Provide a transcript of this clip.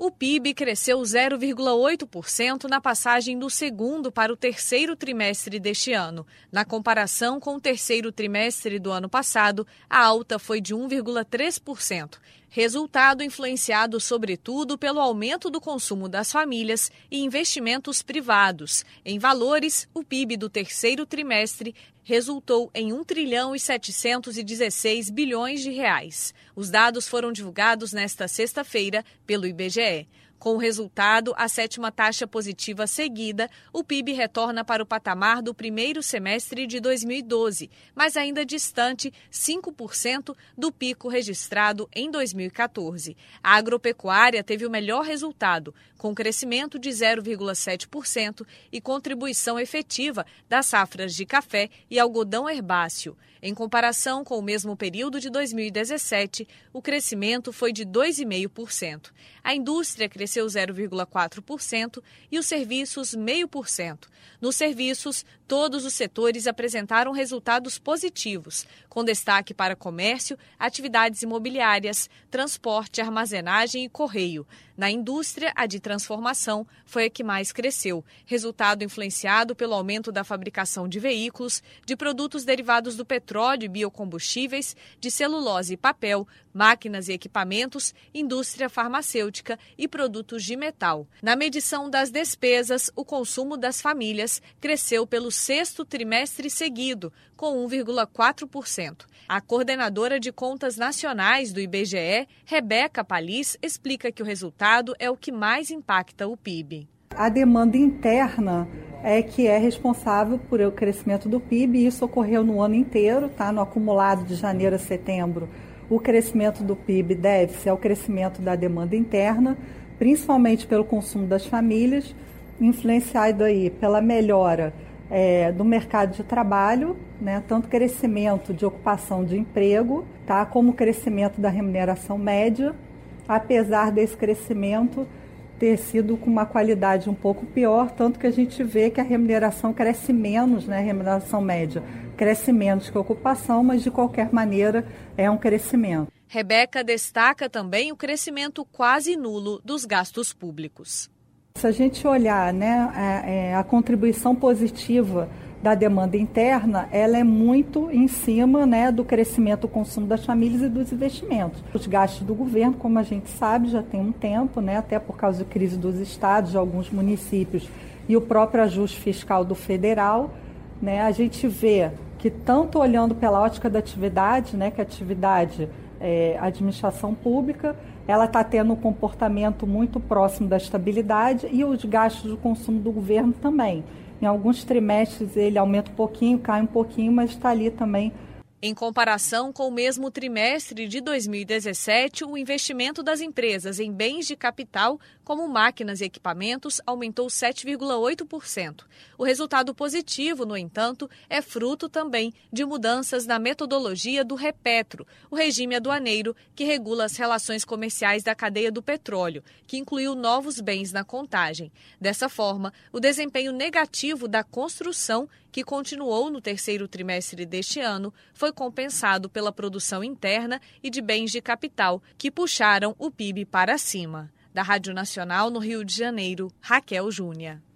O PIB cresceu 0,8% na passagem do segundo para o terceiro trimestre deste ano. Na comparação com o terceiro trimestre do ano passado, a alta foi de 1,3%. Resultado influenciado sobretudo pelo aumento do consumo das famílias e investimentos privados. Em valores, o PIB do terceiro trimestre resultou em 1,716 bilhões de reais. Os dados foram divulgados nesta sexta-feira pelo IBGE. Com o resultado, a sétima taxa positiva seguida, o PIB retorna para o patamar do primeiro semestre de 2012, mas ainda distante 5% do pico registrado em 2014. A agropecuária teve o melhor resultado, com crescimento de 0,7% e contribuição efetiva das safras de café e algodão herbáceo. Em comparação com o mesmo período de 2017, o crescimento foi de 2,5%. A indústria cresceu 0,4% e os serviços 0,5%. Nos serviços, todos os setores apresentaram resultados positivos, com destaque para comércio, atividades imobiliárias, transporte, armazenagem e correio. Na indústria, a de transformação foi a que mais cresceu, resultado influenciado pelo aumento da fabricação de veículos, de produtos derivados do petróleo e biocombustíveis, de celulose e papel, máquinas e equipamentos, indústria farmacêutica e produtos de metal. Na medição das despesas, o consumo das famílias cresceu pelo sexto trimestre seguido, com 1,4%. A coordenadora de contas nacionais do IBGE, Rebeca Palis, explica que o resultado é o que mais impacta o PIB. A demanda interna é que é responsável por o crescimento do PIB, e isso ocorreu no ano inteiro, tá? No acumulado de janeiro a setembro. O crescimento do PIB deve-se ao crescimento da demanda interna, principalmente pelo consumo das famílias, influenciado aí pela melhora do mercado de trabalho, né, tanto crescimento de ocupação de emprego, tá, como crescimento da remuneração média, apesar desse crescimento ter sido com uma qualidade um pouco pior, tanto que a gente vê que a remuneração cresce menos, né, a remuneração média cresce menos que a ocupação, mas de qualquer maneira é um crescimento. Rebeca destaca também o crescimento quase nulo dos gastos públicos. Se a gente olhar, né, a contribuição positiva da demanda interna, ela é muito em cima, né, do crescimento do consumo das famílias e dos investimentos. Os gastos do governo, como a gente sabe, já tem um tempo, né, até por causa da crise dos estados, de alguns municípios e o próprio ajuste fiscal do federal, né, a gente vê que tanto olhando pela ótica da atividade, né, que a atividade a administração pública, ela está tendo um comportamento muito próximo da estabilidade, e os gastos do consumo do governo também. Em alguns trimestres ele aumenta um pouquinho, cai um pouquinho, mas está ali também. Em comparação com o mesmo trimestre de 2017, o investimento das empresas em bens de capital, como máquinas e equipamentos, aumentou 7,8%. O resultado positivo, no entanto, é fruto também de mudanças na metodologia do REPETRO, o regime aduaneiro que regula as relações comerciais da cadeia do petróleo, que incluiu novos bens na contagem. Dessa forma, o desempenho negativo da construção, que continuou no terceiro trimestre deste ano, foi compensado pela produção interna e de bens de capital, que puxaram o PIB para cima. Da Rádio Nacional, no Rio de Janeiro, Raquel Júnior.